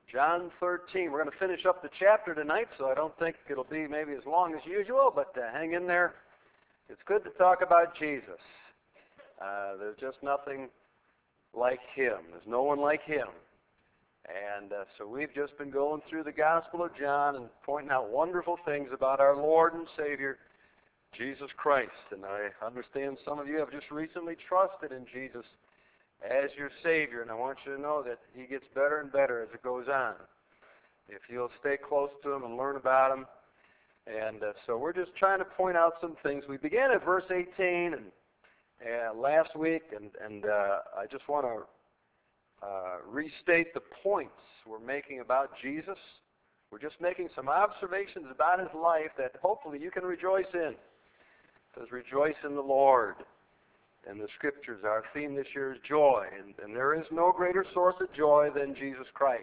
John 13. We're going to finish up the chapter tonight, so I don't think it'll be maybe as long as usual, but hang in there. It's good to talk about Jesus. There's just nothing like Him. There's no one like Him. And so we've just been going through the Gospel of John and pointing out wonderful things about our Lord and Savior, Jesus Christ. And I understand some of you have just recently trusted in Jesus as your Savior, and I want you to know that He gets better and better as it goes on. If you'll stay close to Him and learn about Him. And so we're just trying to point out some things. We began at verse 18 and last week, and I just want to restate the points we're making about Jesus. We're just making some observations about His life that hopefully you can rejoice in. It says, rejoice in the Lord. And the Scriptures, our theme this year is joy. And there is no greater source of joy than Jesus Christ.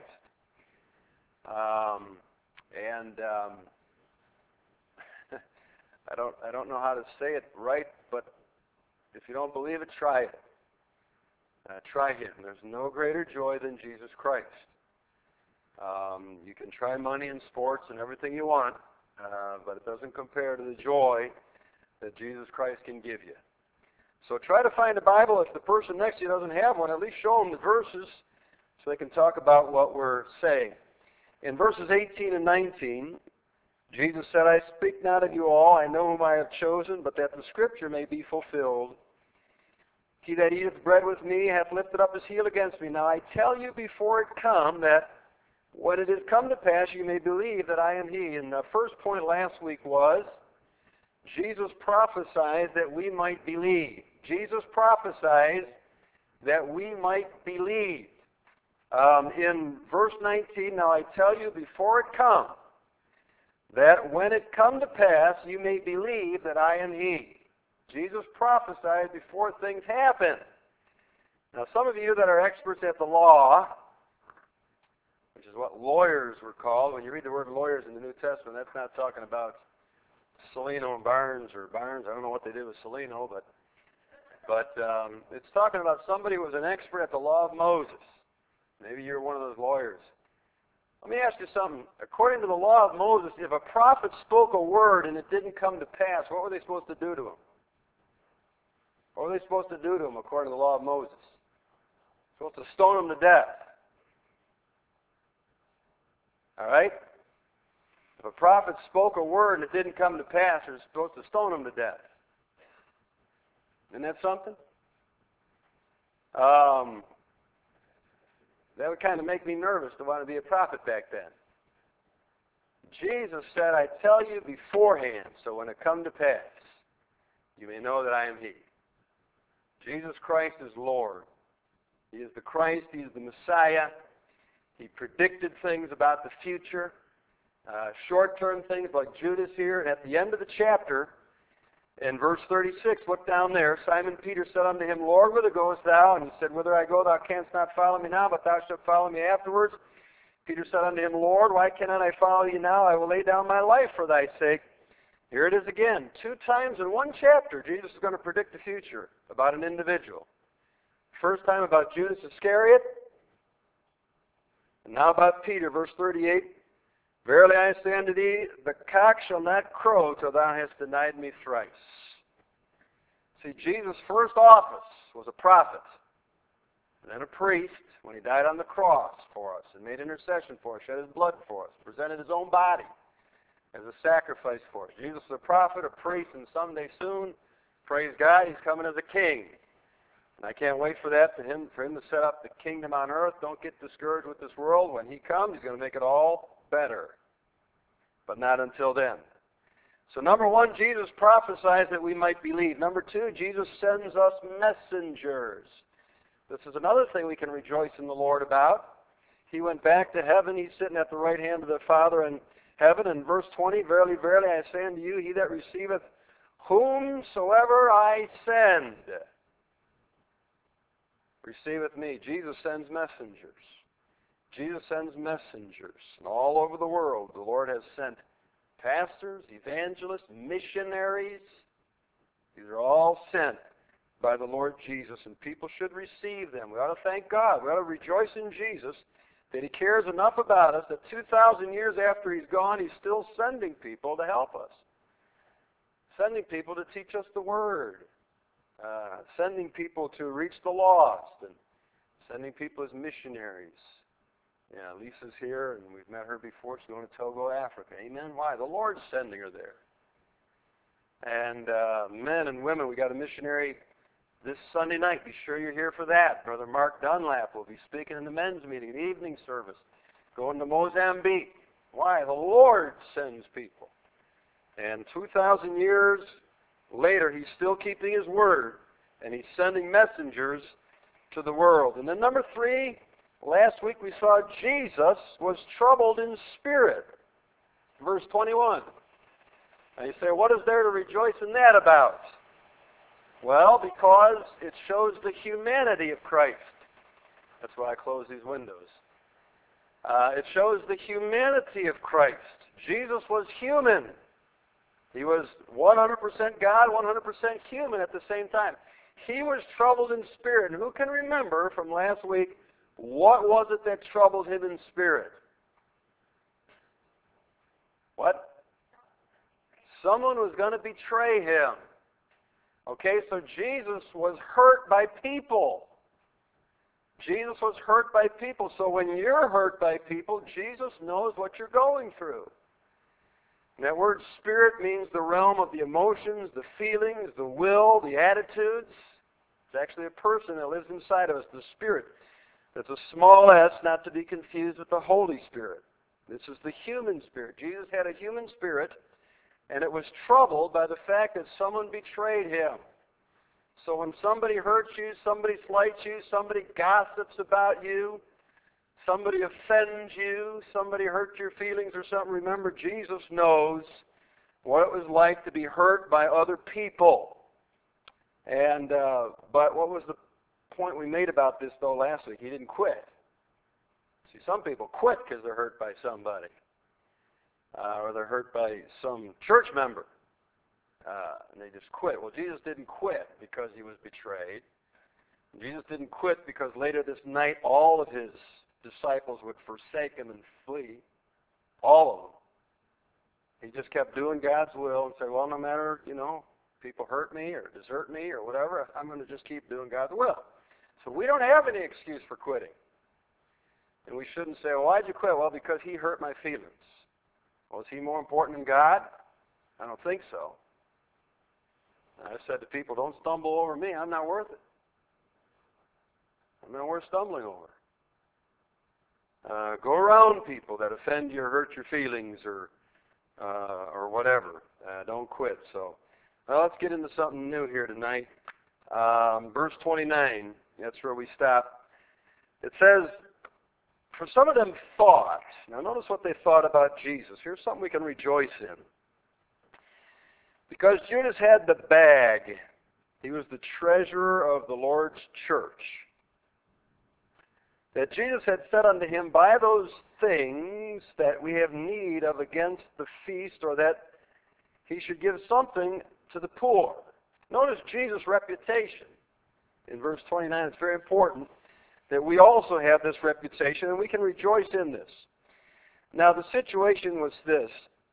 I don't know how to say it right, but if you don't believe it, try it. Try Him. There's no greater joy than Jesus Christ. You can try money and sports and everything you want, but it doesn't compare to the joy that Jesus Christ can give you. So try to find a Bible. If the person next to you doesn't have one, at least show them the verses so they can talk about what we're saying. In verses 18 and 19, Jesus said, I speak not of you all, I know whom I have chosen, but that the Scripture may be fulfilled. He that eateth bread with me hath lifted up his heel against me. Now I tell you before it come, that when it is come to pass, you may believe that I am He. And the first point last week was, Jesus prophesied that we might believe. Jesus prophesied that we might believe. In verse 19, now I tell you before it come, that when it come to pass, you may believe that I am He. Jesus prophesied before things happen. Now some of you that are experts at the law, which is what lawyers were called, when you read the word lawyers in the New Testament, that's not talking about Salino and Barnes, or Barnes, I don't know what they did with Salino, but it's talking about somebody who was an expert at the law of Moses. Maybe you're one of those lawyers. Let me ask you something. According to the law of Moses, if a prophet spoke a word and it didn't come to pass, what were they supposed to do to him? What were they supposed to do to him according to the law of Moses? Supposed to stone him to death. All right? If a prophet spoke a word and it didn't come to pass, they're supposed to stone him to death. Isn't that something? That would kind of make me nervous to want to be a prophet back then. Jesus said, I tell you beforehand, so when it come to pass, you may know that I am He. Jesus Christ is Lord. He is the Christ. He is the Messiah. He predicted things about the future. Short-term things like Judas here. And at the end of the chapter, in verse 36, look down there, Simon Peter said unto Him, Lord, whither goest thou? And He said, Whither I go, thou canst not follow me now, but thou shalt follow me afterwards. Peter said unto Him, Lord, why cannot I follow thee now? I will lay down my life for thy sake. Here it is again. 2 times in one chapter, Jesus is going to predict the future about an individual. First time about Judas Iscariot, and now about Peter, verse 38. Verily I say unto thee, the cock shall not crow till thou hast denied me thrice. See, Jesus' first office was a prophet, and then a priest when He died on the cross for us and made intercession for us, shed His blood for us, presented His own body as a sacrifice for us. Jesus is a prophet, a priest, and someday soon, praise God, He's coming as a king. And I can't wait for that, for him to set up the kingdom on earth. Don't get discouraged with this world. When He comes, He's going to make it all better. But not until then. So number 1, Jesus prophesies that we might believe. Number 2, Jesus sends us messengers. This is another thing we can rejoice in the Lord about. He went back to heaven. He's sitting at the right hand of the Father in heaven. In verse 20, Verily, verily, I say unto you, he that receiveth whomsoever I send receiveth me. Jesus sends messengers. Jesus sends messengers. And all over the world, the Lord has sent pastors, evangelists, missionaries. These are all sent by the Lord Jesus, and people should receive them. We ought to thank God. We ought to rejoice in Jesus that He cares enough about us that 2,000 years after He's gone, He's still sending people to help us. Sending people to teach us the Word. Sending people to reach the lost. And sending people as missionaries. Yeah, Lisa's here, and we've met her before. She's going to Togo, Africa. Amen? Why? The Lord's sending her there. And men and women, we got a missionary this Sunday night. Be sure you're here for that. Brother Mark Dunlap will be speaking in the men's meeting, the evening service, going to Mozambique. Why? The Lord sends people. And 2,000 years later, He's still keeping His word, and He's sending messengers to the world. And then number 3, last week we saw Jesus was troubled in spirit. Verse 21. And you say, what is there to rejoice in that about? Well, because it shows the humanity of Christ. That's why I close these windows. It shows the humanity of Christ. Jesus was human. He was 100% God, 100% human at the same time. He was troubled in spirit. And who can remember from last week, what was it that troubled Him in spirit? What? Someone was going to betray Him. Okay, so Jesus was hurt by people. Jesus was hurt by people. So when you're hurt by people, Jesus knows what you're going through. And that word spirit means the realm of the emotions, the feelings, the will, the attitudes. It's actually a person that lives inside of us, the Spirit. That's a small s, not to be confused with the Holy Spirit. This is the human spirit. Jesus had a human spirit, and it was troubled by the fact that someone betrayed Him. So when somebody hurts you, somebody slights you, somebody gossips about you, somebody offends you, somebody hurts your feelings or something, remember, Jesus knows what it was like to be hurt by other people. And but what was the point we made about this, though, last week? He didn't quit. See, some people quit because they're hurt by somebody. Or they're hurt by some church member. And they just quit. Well, Jesus didn't quit because He was betrayed. Jesus didn't quit because later this night all of His disciples would forsake Him and flee. All of them. He just kept doing God's will and said, well, no matter, people hurt me or desert me or whatever, I'm going to just keep doing God's will. So we don't have any excuse for quitting. And we shouldn't say, well, why'd you quit? Well, because He hurt my feelings. Well, is He more important than God? I don't think so. I said to people, don't stumble over me. I'm not worth it. I'm not worth stumbling over. Go around people that offend you or hurt your feelings or whatever. Don't quit. So, well, let's get into something new here tonight. Verse 29, that's where we stop. It says, for some of them thought, now notice what they thought about Jesus. Here's something we can rejoice in. Because Judas had the bag, he was the treasurer of the Lord's church, that Jesus had said unto him, buy those things that we have need of against the feast, or that he should give something to the poor. Notice Jesus' reputation. In verse 29, it's very important that we also have this reputation, and we can rejoice in this. Now, the situation was this.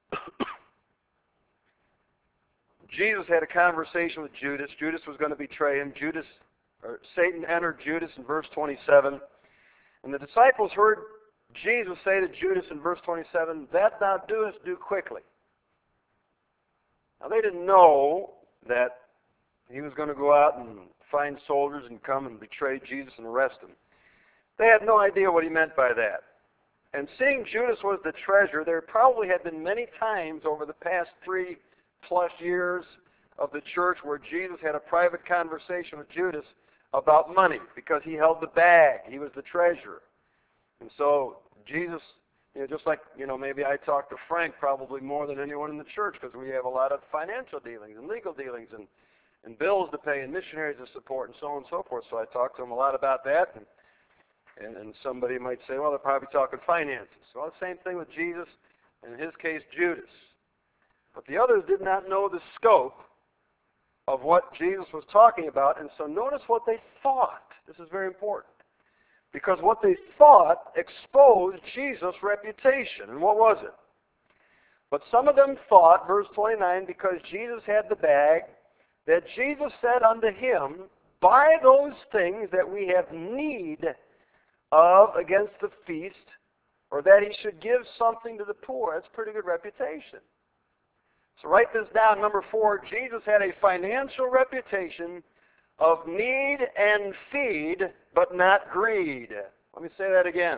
Jesus had a conversation with Judas. Judas was going to betray him. Satan entered Judas in verse 27. And the disciples heard Jesus say to Judas in verse 27, that thou doest, do quickly. Now, they didn't know that he was going to go out and find soldiers and come and betray Jesus and arrest him. They had no idea what he meant by that. And seeing Judas was the treasurer, there probably had been many times over the past 3+ years of the church where Jesus had a private conversation with Judas about money because he held the bag. He was the treasurer. And so Jesus, just like, maybe I talk to Frank probably more than anyone in the church because we have a lot of financial dealings and legal dealings and bills to pay and missionaries to support and so on and so forth. So I talk to him a lot about that. And somebody might say, well, they're probably talking finances. Well, the same thing with Jesus, and in his case, Judas. But the others did not know the scope of what Jesus was talking about, and so notice what they thought. This is very important. Because what they thought exposed Jesus' reputation. And what was it? But some of them thought, verse 29, because Jesus had the bag, that Jesus said unto him, buy those things that we have need of against the feast, or that he should give something to the poor. That's a pretty good reputation. So write this down. Number 4, Jesus had a financial reputation of need and feed, but not greed. Let me say that again.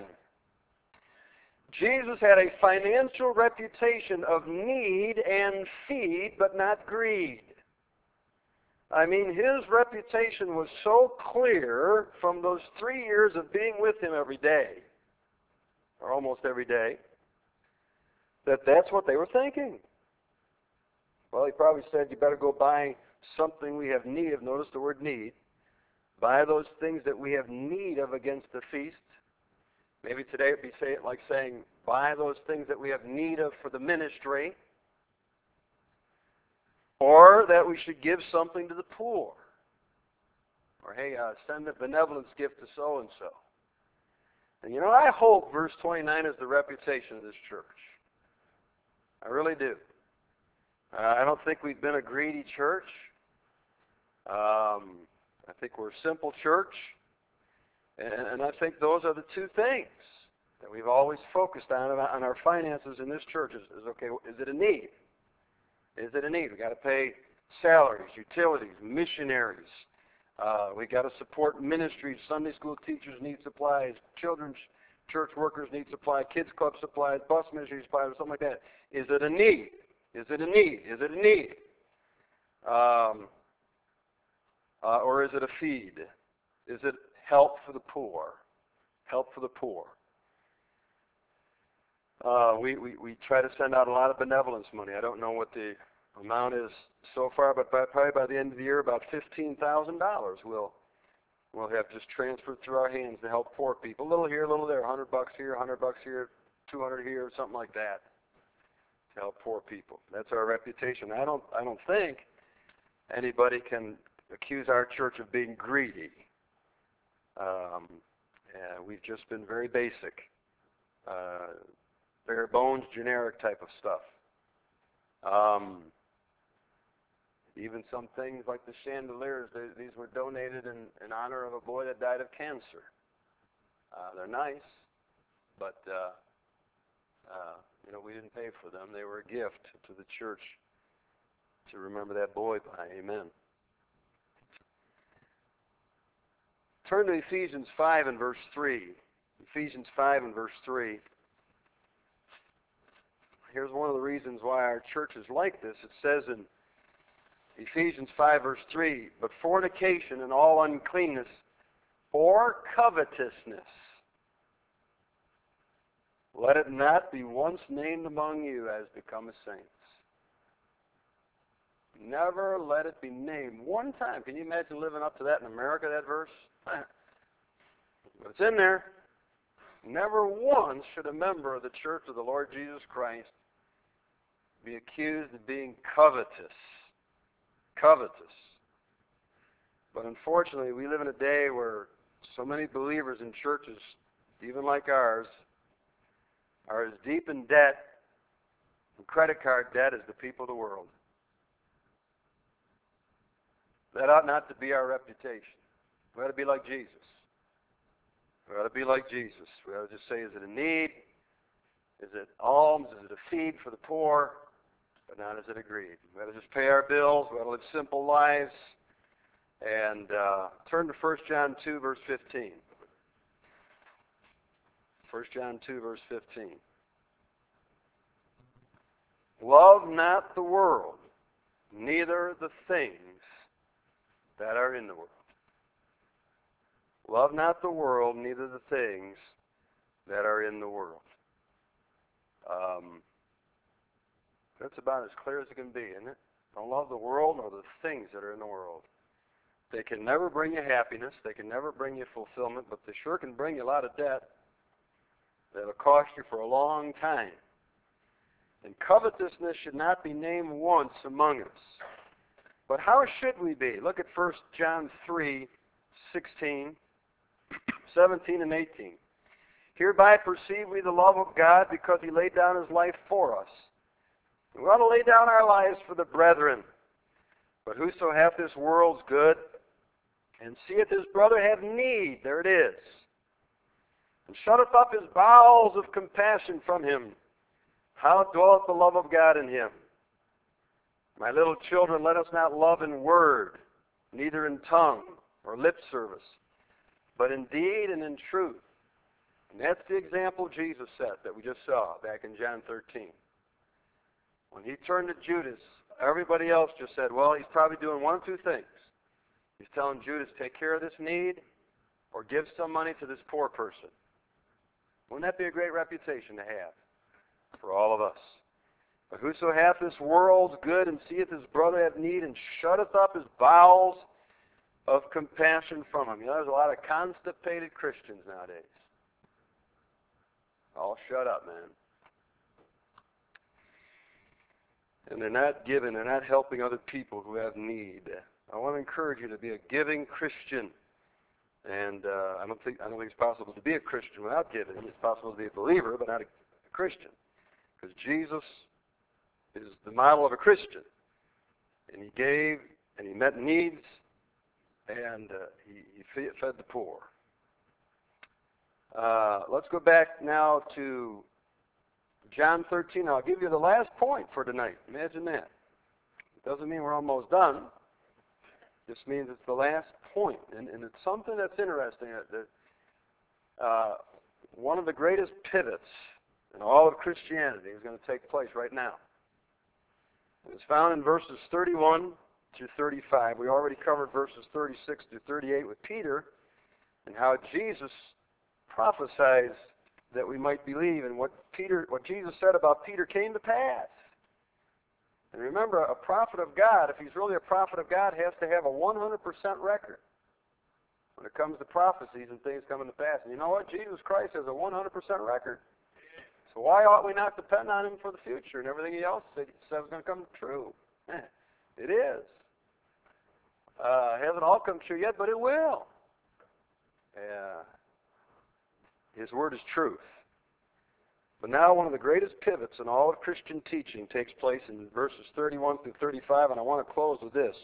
Jesus had a financial reputation of need and feed, but not greed. I mean, his reputation was so clear from those 3 years of being with him every day, or almost every day, that that's what they were thinking. Well, he probably said, you better go buy something we have need of. Notice the word need. Buy those things that we have need of against the feast. Maybe today it would be like saying, buy those things that we have need of for the ministry. Or that we should give something to the poor. Or, hey, send a benevolence gift to so-and-so. And you know, I hope verse 29 is the reputation of this church. I really do. I don't think we've been a greedy church. I think we're a simple church. And I think those are the two things that we've always focused on our finances in this church. Is okay, is it a need? Is it a need? We've got to pay salaries, utilities, missionaries. We've got to support ministries. Sunday school teachers need supplies. Children's church workers need supplies. Kids club supplies. Bus ministry supplies, or something like that. Is it a need? Is it a need? Is it a need? Or is it a feed? Is it help for the poor? Help for the poor. We try to send out a lot of benevolence money. I don't know what the amount is so far, but probably by the end of the year, about $15,000 we'll have just transferred through our hands to help poor people. A little here, a little there, $100 here, $100 here, $200 here, something like that, to help poor people. That's our reputation. I don't think anybody can accuse our church of being greedy. We've just been very basic, bare bones, generic type of stuff. Even some things like the chandeliers, these were donated in honor of a boy that died of cancer. They're nice, but we didn't pay for them. They were a gift to the church to remember that boy by. Amen. Turn to Ephesians 5 and verse 3. Ephesians 5 and verse 3. Here's one of the reasons why our church is like this. It says in Ephesians 5 verse 3, but fornication and all uncleanness or covetousness, let it not be once named among you as becometh saints. Never let it be named one time. Can you imagine living up to that in America, that verse? But it's in there. Never once should a member of the Church of the Lord Jesus Christ be accused of being covetous. Covetous. But unfortunately, we live in a day where so many believers in churches, even like ours, are as deep in debt and credit card debt as the people of the world. That ought not to be our reputation. We ought to be like Jesus. We ought to be like Jesus. We ought to just say, is it a need? Is it alms? Is it a feed for the poor? But not is it a greed. We ought to just pay our bills. We ought to live simple lives. And turn to 1 John 2, verse 15. 1 John 2, verse 15. Love not the world, neither the things that are in the world. Love not the world, neither the things that are in the world. That's about as clear as it can be, isn't it? Don't love the world nor the things that are in the world. They can never bring you happiness. They can never bring you fulfillment, but they sure can bring you a lot of debt that'll cost you for a long time. And covetousness should not be named once among us. But how should we be? Look at 1 John 3, 16, 17 and 18. Hereby perceive we the love of God, because he laid down his life for us. We ought to lay down our lives for the brethren. But whoso hath this world's good, and seeth his brother have need, there it is, and shutteth up his bowels of compassion from him, how dwelleth the love of God in him? My little children, let us not love in word, neither in tongue or lip service, but in deed and in truth. And that's the example Jesus set that we just saw back in John 13. When he turned to Judas, everybody else just said, well, he's probably doing one of two things. He's telling Judas, take care of this need, or give some money to this poor person. Wouldn't that be a great reputation to have for all of us? But whoso hath this world's good, and seeth his brother have need, and shutteth up his bowels of compassion from him. You know, there's a lot of constipated Christians nowadays. All shut up, man. And they're not giving, they're not helping other people who have need. I want to encourage you to be a giving Christian. And I don't think it's possible to be a Christian without giving. It's possible to be a believer, but not a Christian. Because Jesus is the model of a Christian. And he gave, and he met needs, and he fed the poor. Let's go back now to John 13. I'll give you the last point for tonight. Imagine that. It doesn't mean we're almost done. It just means it's the last point. And it's something that's interesting. One of the greatest pivots in all of Christianity is going to take place right now. It's found in verses 31 through 35. We already covered verses 36 through 38 with Peter, and how Jesus prophesies that we might believe, and what Jesus said about Peter came to pass. And remember, a prophet of God, if he's really a prophet of God, has to have a 100% record when it comes to prophecies and things coming to pass. And you know what? Jesus Christ has a 100% record. So why ought we not depend on him for the future and everything else that he says is going to come true? It is. Hasn't all come true yet, but it will. His word is truth. But now one of the greatest pivots in all of Christian teaching takes place in verses 31 through 35, and I want to close with this.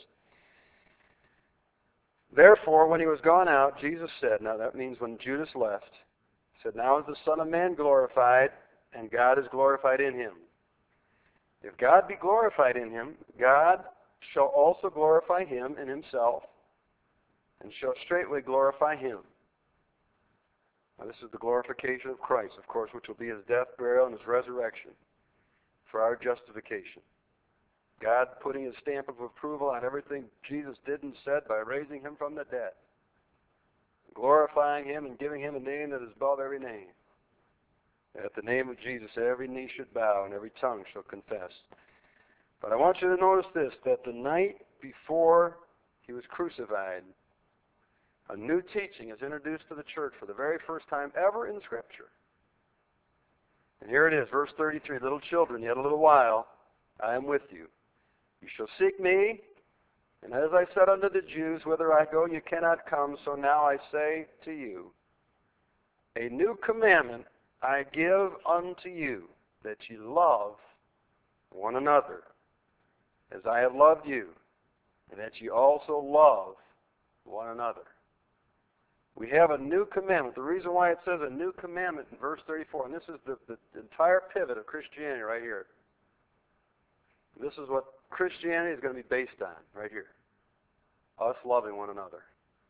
Therefore, when he was gone out, Jesus said, now that means when Judas left, he said, now is the Son of Man glorified, and God is glorified in him. If God be glorified in him, God shall also glorify him in himself, and shall straightway glorify him. Now, this is the glorification of Christ, of course, which will be his death, burial, and his resurrection for our justification. God putting his stamp of approval on everything Jesus did and said by raising him from the dead, glorifying him and giving him a name that is above every name. At the name of Jesus, every knee should bow and every tongue shall confess. But I want you to notice this, that the night before he was crucified, a new teaching is introduced to the church for the very first time ever in Scripture. And here it is, verse 33, little children, yet a little while, I am with you. You shall seek me, and as I said unto the Jews, whither I go, you cannot come, so now I say to you, a new commandment I give unto you, that ye love one another, as I have loved you, and that ye also love one another. We have a new commandment. The reason why it says a new commandment in verse 34, and this is the entire pivot of Christianity right here. This is what Christianity is going to be based on right here. Us loving one another.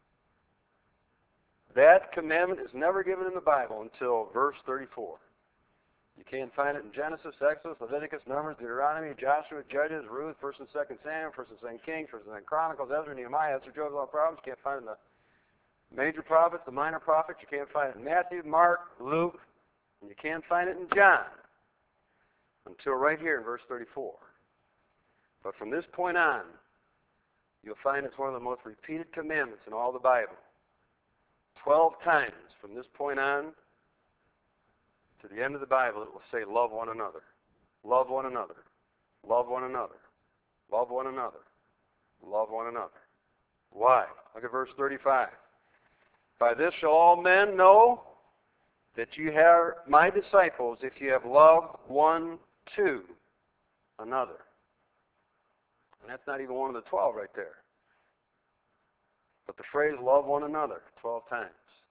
That commandment is never given in the Bible until verse 34. You can't find it in Genesis, Exodus, Leviticus, Numbers, Deuteronomy, Joshua, Judges, Ruth, 1st and 2nd Samuel, 1st and 2nd Kings, 1st and 2nd Chronicles, Ezra, Nehemiah, Esther, Joseph, all prophets. You can't find it in the major prophets, the minor prophets. You can't find it in Matthew, Mark, Luke, and you can't find it in John until right here in verse 34. But from this point on, you'll find it's one of the most repeated commandments in all the Bible. 12 times from this point on to the end of the Bible, it will say, love one another. Love one another. Love one another. Love one another. Love one another. Why? Look at verse 35. By this shall all men know that you are my disciples if you have love one to another. And that's not even one of the 12 right there. But the phrase love one another 12 times.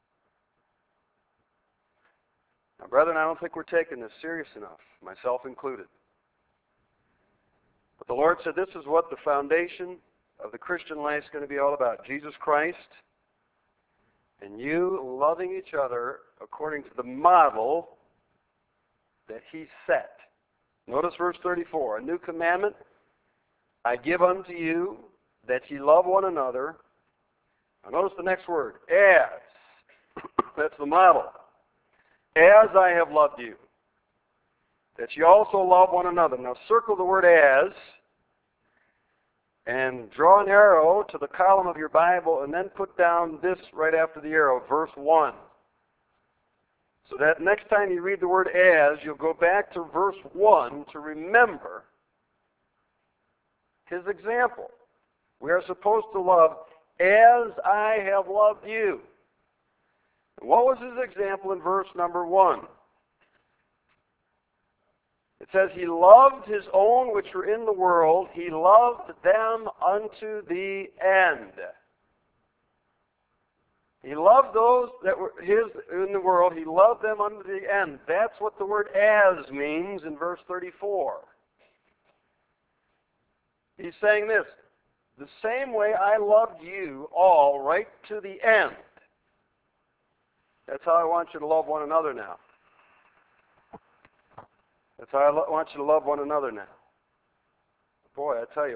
Now, brethren, I don't think we're taking this serious enough, myself included. But the Lord said this is what the foundation of the Christian life is going to be all about. Jesus Christ and you loving each other according to the model that He set. Notice verse 34. A new commandment I give unto you, that ye love one another. Now notice the next word, as. That's the model. As I have loved you, that ye also love one another. Now circle the word as, and draw an arrow to the column of your Bible, and then put down this right after the arrow, verse 1. So that next time you read the word as, you'll go back to verse 1 to remember His example. We are supposed to love as I have loved you. And what was His example in verse number 1? It says, He loved His own which were in the world. He loved them unto the end. He loved those that were His in the world. He loved them unto the end. That's what the word as means in verse 34. He's saying this, the same way I loved you all right to the end. That's how I want you to love one another now. That's how I want you to love one another now. Boy, I tell you,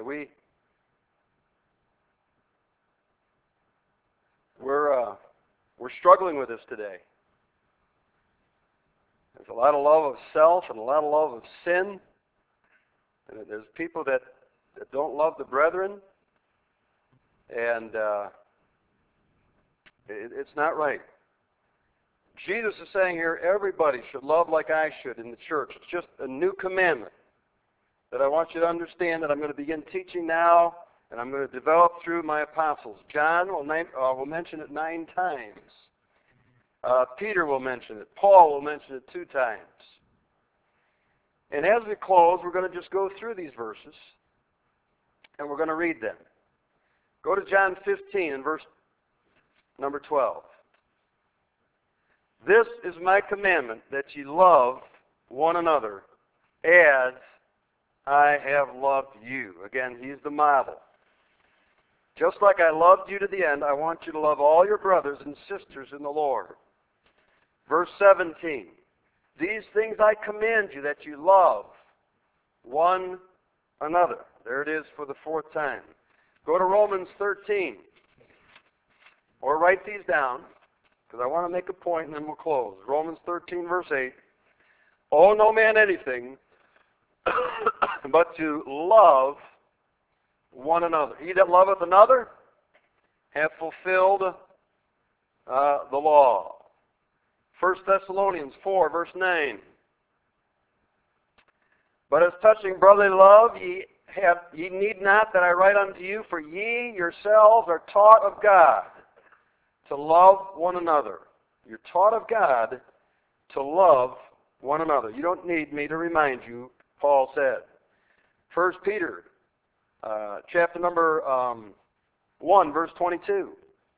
we're struggling with this today. There's a lot of love of self and a lot of love of sin. And there's people that don't love the brethren. And it's not right. Jesus is saying here, everybody should love like I should in the church. It's just a new commandment that I want you to understand that I'm going to begin teaching now, and I'm going to develop through my apostles. John will mention it 9 times. Peter will mention it. Paul will mention it 2 times. And as we close, we're going to just go through these verses, and we're going to read them. Go to John 15 and verse number 12. This is my commandment, that ye love one another as I have loved you. Again, He's the model. Just like I loved you to the end, I want you to love all your brothers and sisters in the Lord. Verse 17. These things I command you, that you love one another. There it is for the 4th time. Go to Romans 13. Or write these down, because I want to make a point and then we'll close. Romans 13, verse 8. Owe no man anything but to love one another. He that loveth another hath fulfilled the law. 1 Thessalonians 4, verse 9. But as touching brotherly love, ye need not that I write unto you, for ye yourselves are taught of God to love one another. You're taught of God to love one another. You don't need me to remind you, Paul said. 1 Peter, chapter number 1, verse 22.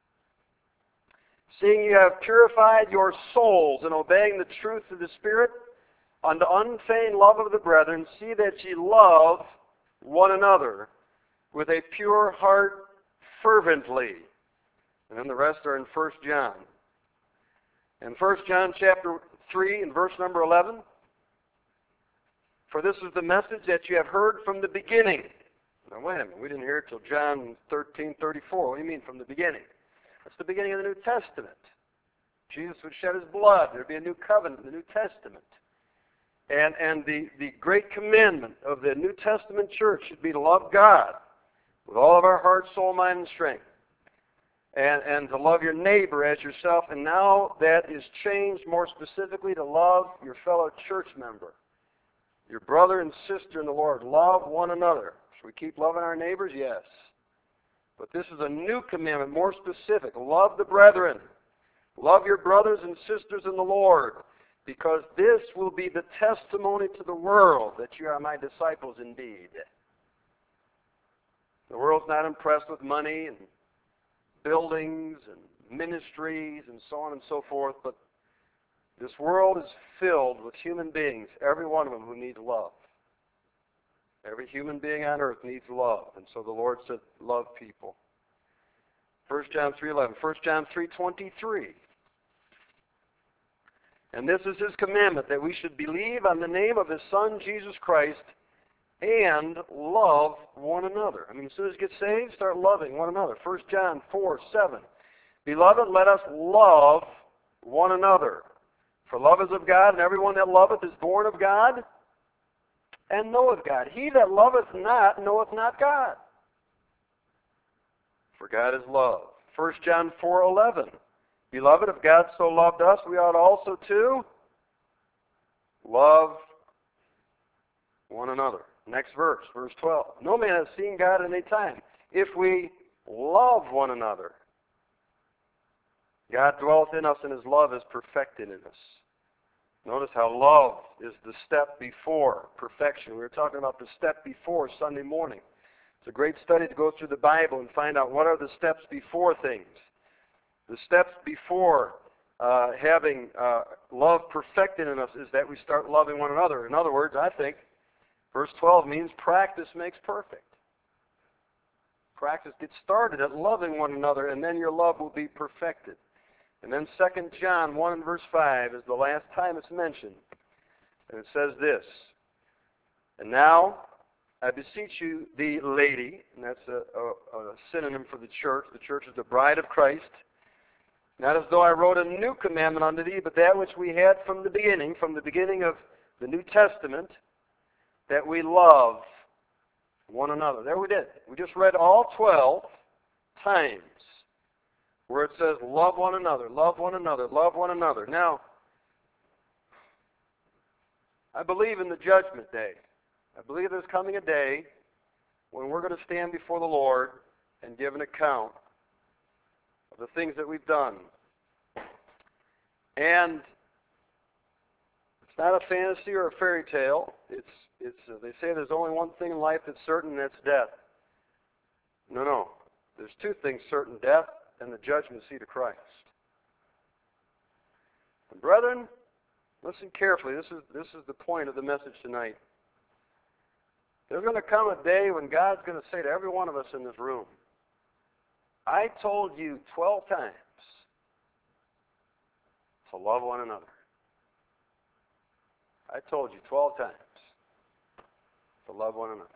Seeing you have purified your souls in obeying the truth of the Spirit, unto unfeigned love of the brethren, see that ye love one another with a pure heart fervently. And then the rest are in 1 John. In 1 John chapter 3 and verse number 11, for this is the message that you have heard from the beginning. Now wait a minute, we didn't hear it till John 13:34. What do you mean from the beginning? That's the beginning of the New Testament. Jesus would shed His blood. There'd be a new covenant in the New Testament. And the great commandment of the New Testament church should be to love God with all of our heart, soul, mind, and strength. And to love your neighbor as yourself. And now that is changed more specifically to love your fellow church member, your brother and sister in the Lord. Love one another. Should we keep loving our neighbors? Yes. But this is a new commandment, more specific. Love the brethren. Love your brothers and sisters in the Lord, because this will be the testimony to the world that you are my disciples indeed. The world's not impressed with money and buildings and ministries and so on and so forth, but this world is filled with human beings, every one of them who needs love. Every human being on earth needs love, and so the Lord said, love people. 1 John 3:11, 1 John 3:23. And this is his commandment, that we should believe on the name of his Son, Jesus Christ, and love one another. I mean, as soon as you get saved, start loving one another. 1 John 4:7. Beloved, let us love one another. For love is of God, and everyone that loveth is born of God, and knoweth God. He that loveth not knoweth not God, for God is love. 1 John 4:11. Beloved, if God so loved us, we ought also to love one another. Next verse, verse 12. No man has seen God at any time. If we love one another, God dwelleth in us, and his love is perfected in us. Notice how love is the step before perfection. We were talking about the step before Sunday morning. It's a great study to go through the Bible and find out what are the steps before things. The steps before having love perfected in us is that we start loving one another. In other words, I think verse 12 means practice makes perfect. Practice gets started at loving one another, and then your love will be perfected. And then 2 John 1 and verse 5 is the last time it's mentioned. And it says this, and now I beseech you, the lady, and that's a synonym for the church. The church is the bride of Christ. Not as though I wrote a new commandment unto thee, but that which we had from the beginning of the New Testament, that we love one another. There we did. We just read all 12 times where it says, love one another, love one another, love one another. Now, I believe in the judgment day. I believe there's coming a day when we're going to stand before the Lord and give an account of the things that we've done. And it's not a fantasy or a fairy tale. They say there's only one thing in life that's certain, and that's death. No. There's two things certain, death and the judgment seat of Christ. And brethren, listen carefully. This is the point of the message tonight. There's going to come a day when God's going to say to every one of us in this room, I told you 12 times to love one another. I told you 12 times to love one another.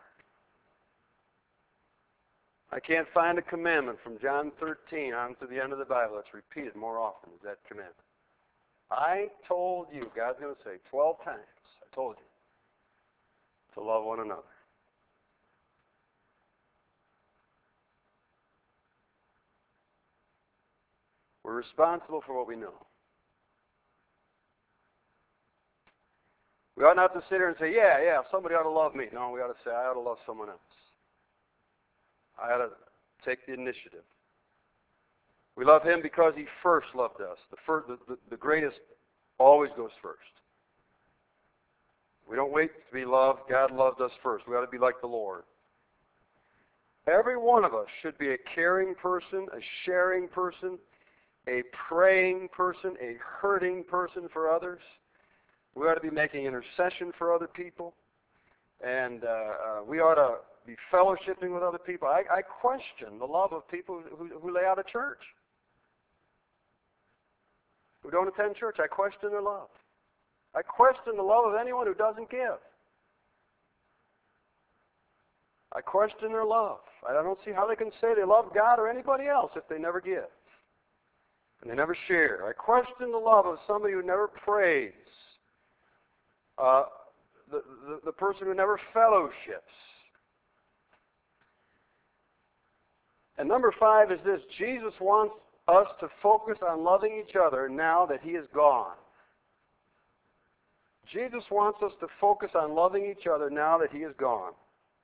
I can't find a commandment from John 13 on to the end of the Bible that's repeated more often than that commandment. I told you, God's going to say 12 times, I told you to love one another. We're responsible for what we know. We ought not to sit here and say, yeah, somebody ought to love me. No, we ought to say, I ought to love someone else. I ought to take the initiative. We love him because he first loved us. The greatest always goes first. We don't wait to be loved. God loved us first. We ought to be like the Lord. Every one of us should be a caring person, a sharing person, a praying person, a hurting person for others. We ought to be making intercession for other people. And we ought to be fellowshipping with other people. I question the love of people who lay out of church, who don't attend church. I question their love. I question the love of anyone who doesn't give. I question their love. I don't see how they can say they love God or anybody else if they never give and they never share. I question the love of somebody who never prays, the person who never fellowships. And number 5 is this: Jesus wants us to focus on loving each other now that he is gone. Jesus wants us to focus on loving each other now that he is gone.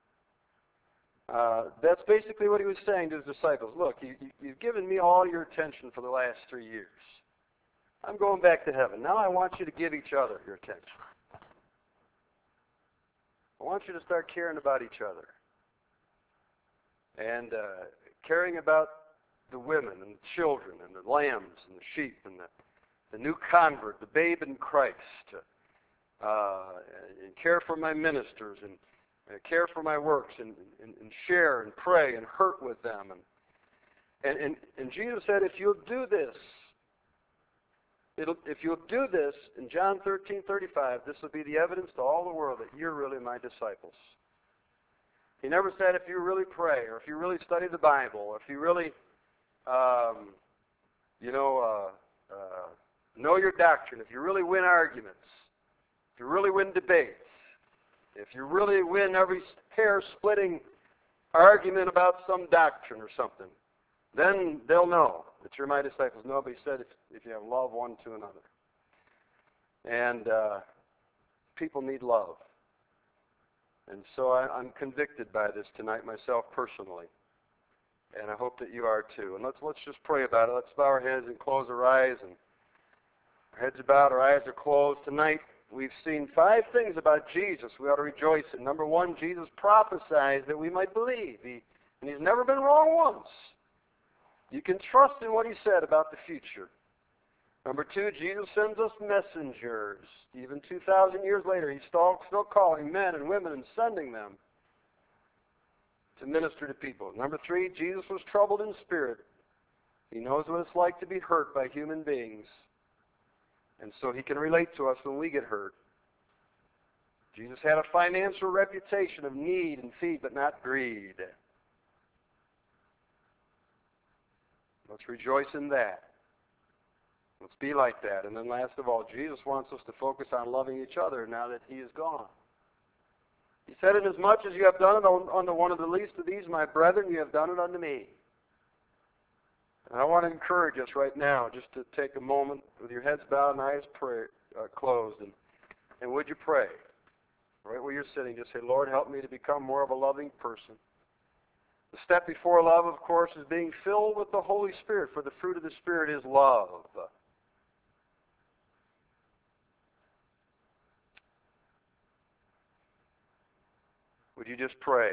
That's basically what he was saying to his disciples. Look, you've given me all your attention for the last 3 years. I'm going back to heaven. Now I want you to give each other your attention. I want you to start caring about each other. And caring about the women and the children and the lambs and the sheep and the new convert, the babe in Christ. And care for my ministers and care for my works and share and pray and hurt with them. And Jesus said, if you'll do this, if you'll do this, in John 13:35, this will be the evidence to all the world that you're really my disciples. He never said if you really pray or if you really study the Bible or if you really, know your doctrine, if you really win arguments, if you really win debates, if you really win every hair-splitting argument about some doctrine or something, then they'll know that you're my disciples. Nobody said if you have love one to another. And people need love. And so I'm convicted by this tonight myself personally. And I hope that you are too. And let's just pray about it. Let's bow our heads and close our eyes. And our heads are bowed, our eyes are closed. Tonight we've seen 5 things about Jesus we ought to rejoice in. Number 1, Jesus prophesied that we might believe. And he's never been wrong once. You can trust in what he said about the future. Number 2, Jesus sends us messengers. Even 2,000 years later, he's still calling men and women and sending them to minister to people. Number 3, Jesus was troubled in spirit. He knows what it's like to be hurt by human beings. And so he can relate to us when we get hurt. Jesus had a financial reputation of need and feed, but not greed. Let's rejoice in that. Let's be like that. And then last of all, Jesus wants us to focus on loving each other now that he is gone. He said, inasmuch as you have done it unto one of the least of these, my brethren, you have done it unto me. And I want to encourage us right now just to take a moment with your heads bowed and eyes closed. And would you pray? Right where you're sitting, just say, Lord, help me to become more of a loving person. The step before love, of course, is being filled with the Holy Spirit, for the fruit of the Spirit is love. Would you just pray?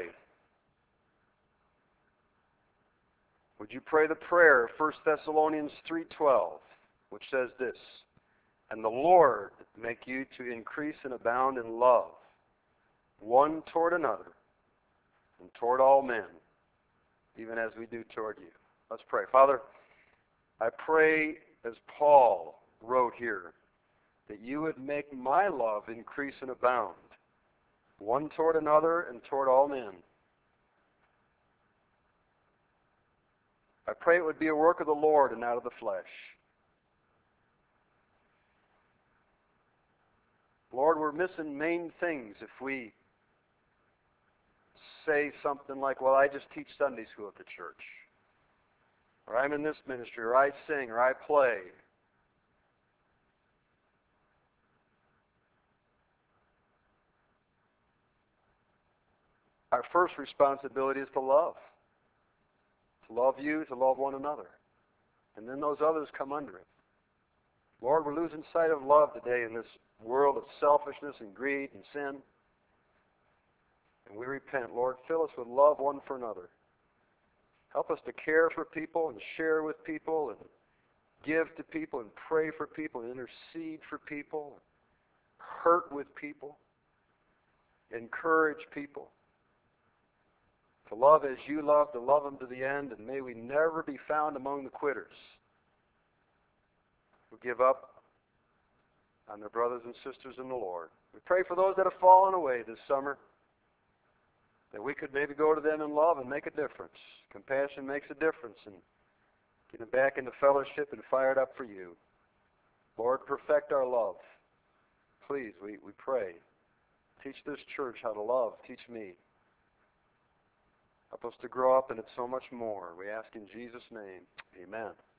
Would you pray the prayer of 1 Thessalonians 3:12, which says this, and the Lord make you to increase and abound in love, one toward another, and toward all men, even as we do toward you. Let's pray. Father, I pray, as Paul wrote here, that you would make my love increase and abound, one toward another and toward all men. I pray it would be a work of the Lord and not of the flesh. Lord, we're missing main things if we say something like, well, I just teach Sunday school at the church, or I'm in this ministry, or I sing, or I play. Our first responsibility is to love. To love you, to love one another. And then those others come under it. Lord, we're losing sight of love today in this world of selfishness and greed and sin. And we repent. Lord, fill us with love one for another. Help us to care for people and share with people and give to people and pray for people and intercede for people, hurt with people, encourage people. To love as you love, to love them to the end, and may we never be found among the quitters who give up on their brothers and sisters in the Lord. We pray for those that have fallen away this summer, that we could maybe go to them in love and make a difference. Compassion makes a difference in getting back into fellowship and fired up for you. Lord, perfect our love. Please, we pray. Teach this church how to love. Teach me. Help us to grow up in it so much more. We ask in Jesus' name. Amen.